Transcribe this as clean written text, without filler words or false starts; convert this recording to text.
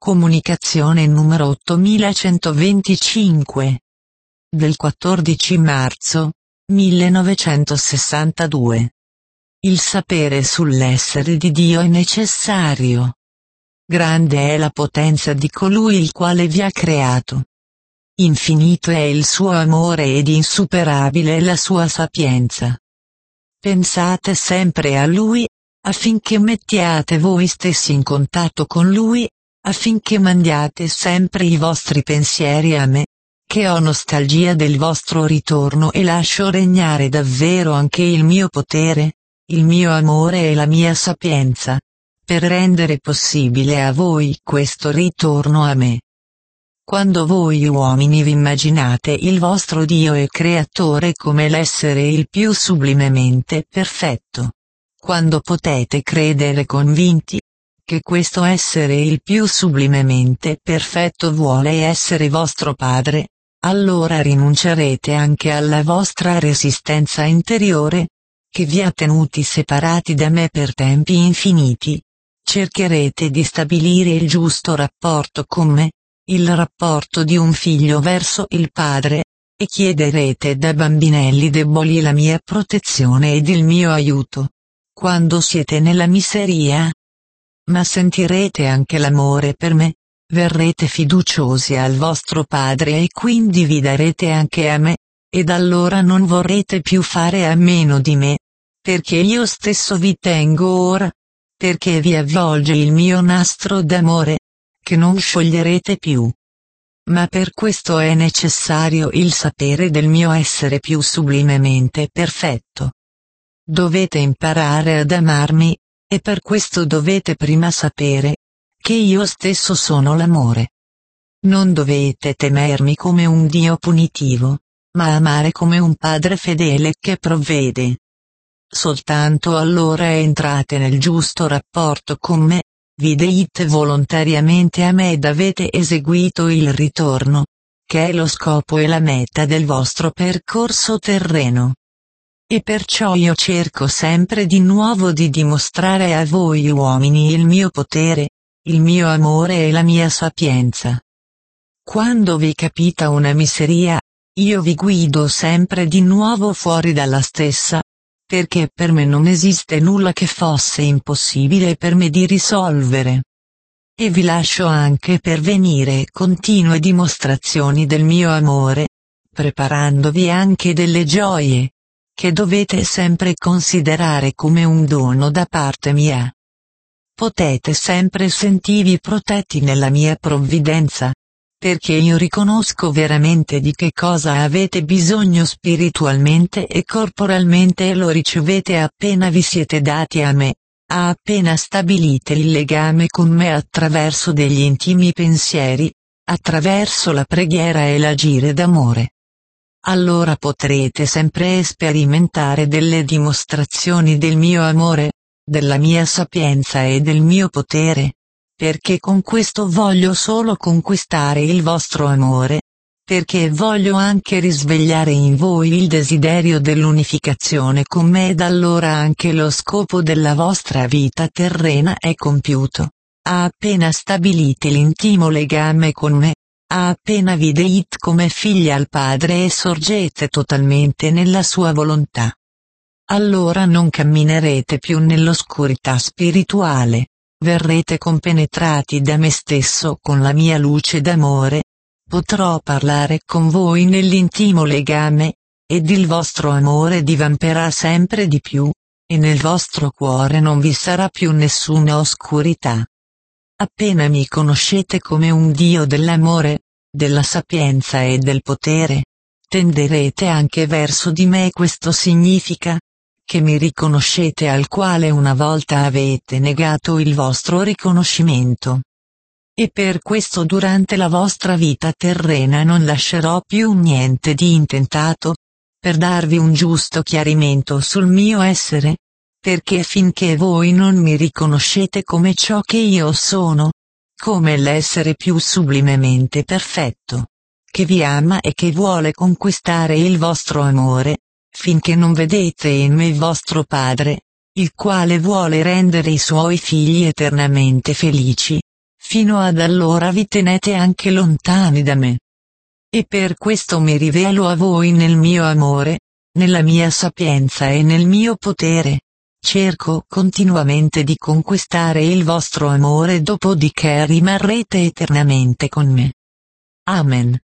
Comunicazione numero 8125. Del 14 marzo 1962. Il sapere sull'essere di Dio è necessario. Grande è la potenza di colui il quale vi ha creato. Infinito è il suo amore ed insuperabile la sua sapienza. Pensate sempre a Lui, affinché mettiate voi stessi in contatto con Lui, affinché mandiate sempre i vostri pensieri a me, che ho nostalgia del vostro ritorno e lascio regnare davvero anche il mio potere, il mio amore e la mia sapienza, per rendere possibile a voi questo ritorno a me. Quando voi uomini vi immaginate il vostro Dio e Creatore come l'essere il più sublimemente perfetto, quando potete credere convinti che questo essere il più sublimemente perfetto vuole essere vostro Padre, allora rinuncerete anche alla vostra resistenza interiore, che vi ha tenuti separati da me per tempi infiniti. Cercherete di stabilire il giusto rapporto con me, il rapporto di un figlio verso il padre, e chiederete da bambinelli deboli la mia protezione ed il mio aiuto, quando siete nella miseria. Ma sentirete anche l'amore per me, verrete fiduciosi al vostro padre e quindi vi darete anche a me, ed allora non vorrete più fare a meno di me, perché io stesso vi tengo ora, perché vi avvolge il mio nastro d'amore, che non scioglierete più. Ma per questo è necessario il sapere del mio essere più sublimemente perfetto. Dovete imparare ad amarmi, e per questo dovete prima sapere che io stesso sono l'amore. Non dovete temermi come un Dio punitivo, ma amare come un Padre fedele che provvede. Soltanto allora entrate nel giusto rapporto con me, vi deite volontariamente a me ed avete eseguito il ritorno, che è lo scopo e la meta del vostro percorso terreno. E perciò io cerco sempre di nuovo di dimostrare a voi uomini il mio potere, il mio amore e la mia sapienza. Quando vi capita una miseria, io vi guido sempre di nuovo fuori dalla stessa, perché per me non esiste nulla che fosse impossibile per me di risolvere. E vi lascio anche pervenire continue dimostrazioni del mio amore, preparandovi anche delle gioie, che dovete sempre considerare come un dono da parte mia. Potete sempre sentirvi protetti nella mia provvidenza, perché io riconosco veramente di che cosa avete bisogno spiritualmente e corporalmente e lo ricevete appena vi siete dati a me, appena stabilite il legame con me attraverso degli intimi pensieri, attraverso la preghiera e l'agire d'amore. Allora potrete sempre sperimentare delle dimostrazioni del mio amore, della mia sapienza e del mio potere, perché con questo voglio solo conquistare il vostro amore, perché voglio anche risvegliare in voi il desiderio dell'unificazione con me ed allora anche lo scopo della vostra vita terrena è compiuto, appena stabilite l'intimo legame con me. Appena vi deite come figli al Padre e sorgete totalmente nella sua volontà. Allora non camminerete più nell'oscurità spirituale, verrete compenetrati da me stesso con la mia luce d'amore, potrò parlare con voi nell'intimo legame, ed il vostro amore divamperà sempre di più, e nel vostro cuore non vi sarà più nessuna oscurità. Appena mi conoscete come un Dio dell'amore, della sapienza e del potere, tenderete anche verso di me. Questo significa che mi riconoscete al quale una volta avete negato il vostro riconoscimento. E per questo durante la vostra vita terrena non lascerò più niente di intentato, per darvi un giusto chiarimento sul mio essere, perché finché voi non mi riconoscete come ciò che io sono, come l'essere più sublimemente perfetto, che vi ama e che vuole conquistare il vostro amore, finché non vedete in me il vostro Padre, il quale vuole rendere i suoi figli eternamente felici, fino ad allora vi tenete anche lontani da me. E per questo mi rivelo a voi nel mio amore, nella mia sapienza e nel mio potere. Cerco continuamente di conquistare il vostro amore, dopodiché rimarrete eternamente con me. Amen.